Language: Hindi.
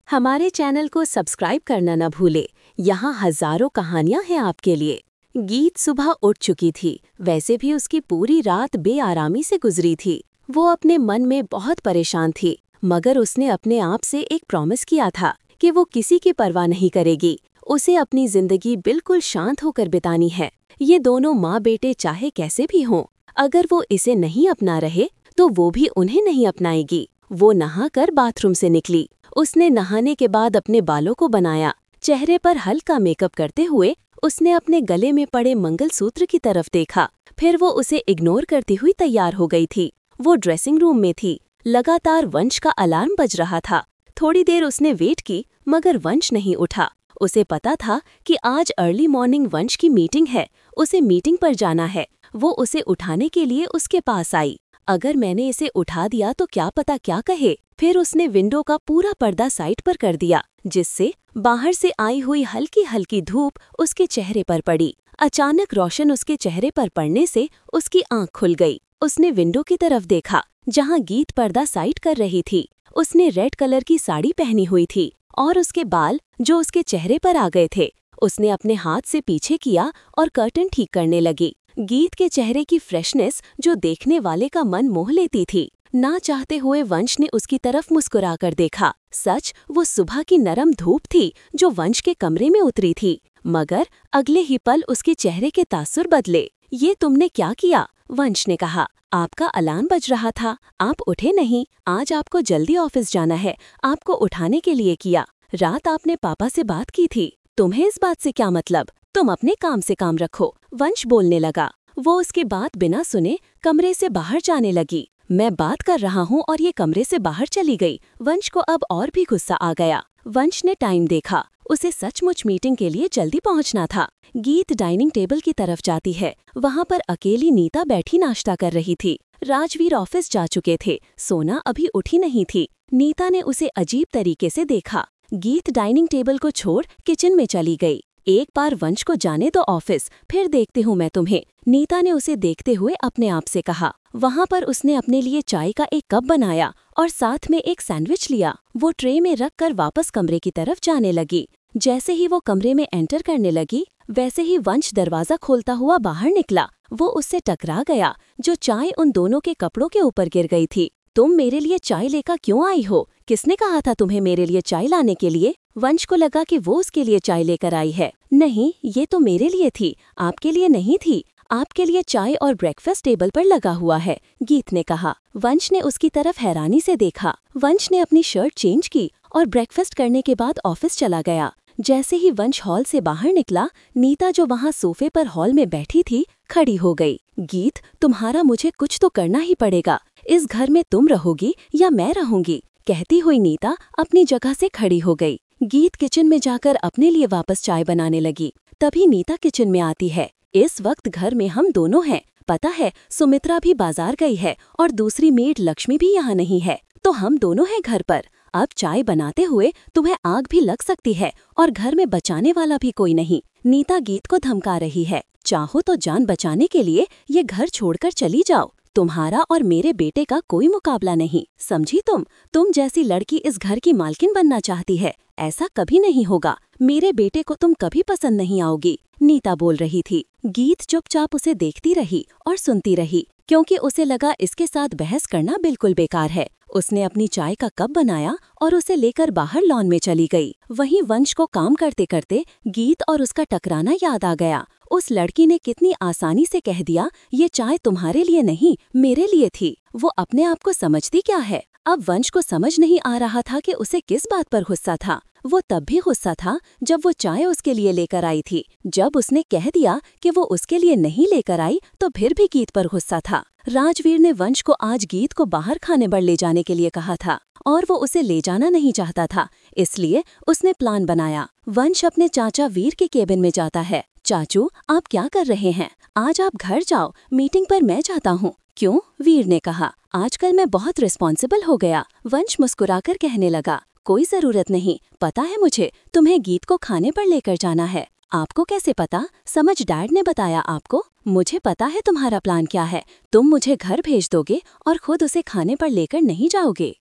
हमारे चैनल को सब्सक्राइब करना न भूले। यहाँ हजारों कहानियां हैं आपके लिए। गीत सुबह उठ चुकी थी, वैसे भी उसकी पूरी रात बेआरामी से गुजरी थी। वो अपने मन में बहुत परेशान थी, मगर उसने अपने आप से एक प्रॉमिस किया था कि वो किसी की परवाह नहीं करेगी। उसे अपनी जिंदगी बिल्कुल शांत होकर बितानी है। ये दोनों माँ बेटे चाहे कैसे भी हों, अगर वो इसे नहीं अपना रहे तो वो भी उन्हें नहीं अपनाएगी। वो नहाकर बाथरूम से निकली। उसने नहाने के बाद अपने बालों को बनाया। चेहरे पर हल्का मेकअप करते हुए उसने अपने गले में पड़े मंगलसूत्र की तरफ देखा। फिर वो उसे इग्नोर करती हुई तैयार हो गई थी। वो ड्रेसिंग रूम में थी। लगातार वंश का अलार्म बज रहा था। थोड़ी देर उसने वेट की, मगर वंश नहीं उठा। उसे पता था कि आज अर्ली मॉर्निंग वंश की मीटिंग है। उसे मीटिंग पर जाना है। वो उसे उठाने के लिए उसके पास आई। अगर मैंने इसे उठा दिया तो क्या पता क्या कहे। फिर उसने विंडो का पूरा पर्दा साइड पर कर दिया, जिससे बाहर से आई हुई हल्की हल्की धूप उसके चेहरे पर पड़ी। अचानक रोशन उसके चेहरे पर पड़ने से उसकी आंख खुल गई। उसने विंडो की तरफ देखा, जहां गीत पर्दा साइड कर रही थी। उसने रेड कलर की साड़ी पहनी हुई थी और उसके बाल जो उसके चेहरे पर आ गए थे। उसने अपने हाथ से पीछे किया और कर्टन ठीक करने लगी। गीत के चेहरे की फ्रेशनेस जो देखने वाले का मन मोह लेती थी। ना चाहते हुए वंश ने उसकी तरफ मुस्कुराकर देखा। सच, वो सुबह की नरम धूप थी जो वंश के कमरे में उतरी थी, मगर अगले ही पल उसके चेहरे के तासुर बदले। ये तुमने क्या किया? वंश ने कहा। आपका अलार्म बज रहा था, आप उठे नहीं। आज आपको जल्दी ऑफिस जाना है, आपको उठाने के लिए किया। रात आपने पापा से बात की थी, तुम्हें इस बात से क्या मतलब? तुम अपने काम से काम रखो, वंश बोलने लगा। वो उसकी बात बिना सुने कमरे से बाहर जाने लगी। मैं बात कर रहा हूँ और ये कमरे से बाहर चली गई। वंश को अब और भी गुस्सा आ गया। वंश ने टाइम देखा। उसे सचमुच मीटिंग के लिए जल्दी पहुँचना था। गीत डाइनिंग टेबल की तरफ जाती है। वहाँ पर अकेली नीता बैठी नाश्ता कर रही थी। राजवीर ऑफिस जा चुके थे। सोना अभी उठी नहीं थी। नीता ने उसे अजीब तरीके से देखा। गीत डाइनिंग टेबल को छोड़ किचन में चली गई। एक बार वंश को जाने दो ऑफिस, फिर देखती हूँ मैं तुम्हें, नीता ने उसे देखते हुए अपने आप से कहा। वहाँ पर उसने अपने लिए चाय का एक कप बनाया और साथ में एक सैंडविच लिया। वो ट्रे में रखकर वापस कमरे की तरफ जाने लगी। जैसे ही वो कमरे में एंटर करने लगी, वैसे ही वंश दरवाजा खोलता हुआ बाहर निकला। वो उससे टकरा गया, जो चाय उन दोनों के कपड़ों के ऊपर गिर गई थी। तुम मेरे लिए चाय लेकर क्यों आई हो? किसने कहा था तुम्हें मेरे लिए चाय लाने के लिए? वंश को लगा कि वो उसके लिए चाय लेकर आई है। नहीं, ये तो मेरे लिए थी, आपके लिए नहीं थी। आपके लिए चाय और ब्रेकफास्ट टेबल पर लगा हुआ है, गीत ने कहा। वंश ने उसकी तरफ हैरानी से देखा। वंश ने अपनी शर्ट चेंज की और ब्रेकफास्ट करने के बाद ऑफिस चला गया। जैसे ही वंश हॉल से बाहर निकला, नीता जो वहाँ सोफे पर हॉल में बैठी थी, खड़ी हो गई। गीत, तुम्हारा मुझे कुछ तो करना ही पड़ेगा। इस घर में तुम रहोगी या मैं रहूंगी? कहती हुई नीता अपनी जगह से खड़ी हो गई। गीत किचन में जाकर अपने लिए वापस चाय बनाने लगी। तभी नीता किचन में आती है। इस वक्त घर में हम दोनों हैं। पता है, सुमित्रा भी बाजार गई है और दूसरी मेड लक्ष्मी भी यहाँ नहीं है, तो हम दोनों हैं घर पर। अब चाय बनाते हुए तुम्हें आग भी लग सकती है और घर में बचाने वाला भी कोई नहीं। नीता गीत को धमका रही है। चाहो तो जान बचाने के लिए ये घर छोड़कर चली जाओ। तुम्हारा और मेरे बेटे का कोई मुकाबला नहीं, समझी तुम? तुम जैसी लड़की इस घर की मालकिन बनना चाहती है, ऐसा कभी नहीं होगा। मेरे बेटे को तुम कभी पसंद नहीं आओगी, नीता बोल रही थी। गीत चुपचाप उसे देखती रही और सुनती रही, क्योंकि उसे लगा इसके साथ बहस करना बिल्कुल बेकार है। उसने अपनी चाय का कप बनाया और उसे लेकर बाहर लॉन में चली गई। वहीं वंश को काम करते करते गीत और उसका टकराना याद आ गया। उस लड़की ने कितनी आसानी से कह दिया, ये चाय तुम्हारे लिए नहीं, मेरे लिए थी। वो अपने आप को समझती क्या है? अब वंश को समझ नहीं आ रहा था कि उसे किस बात पर गुस्सा था। वो तब भी गुस्सा था जब वो चाय उसके लिए लेकर आई थी। जब उसने कह दिया कि वो उसके लिए नहीं लेकर आई, तो फिर भी गीत पर गुस्सा था। राजवीर ने वंश को आज गीत को बाहर खाने पर ले जाने के लिए कहा था और वो उसे ले जाना नहीं चाहता था, इसलिए उसने प्लान बनाया। वंश अपने चाचा वीर के केबिन में जाता है। चाचू, आप क्या कर रहे हैं? आज आप घर जाओ, मीटिंग पर मैं जाता हूँ। क्यों? वीर ने कहा। आजकल मैं बहुत रिस्पॉन्सिबल हो गया, वंश मुस्कुराकर कहने लगा। कोई जरूरत नहीं, पता है मुझे, तुम्हें गीत को खाने पर लेकर जाना है। आपको कैसे पता? समझ डैड ने बताया आपको? मुझे पता है तुम्हारा प्लान क्या है। तुम मुझे घर भेज दोगे और खुद उसे खाने पर लेकर नहीं जाओगे।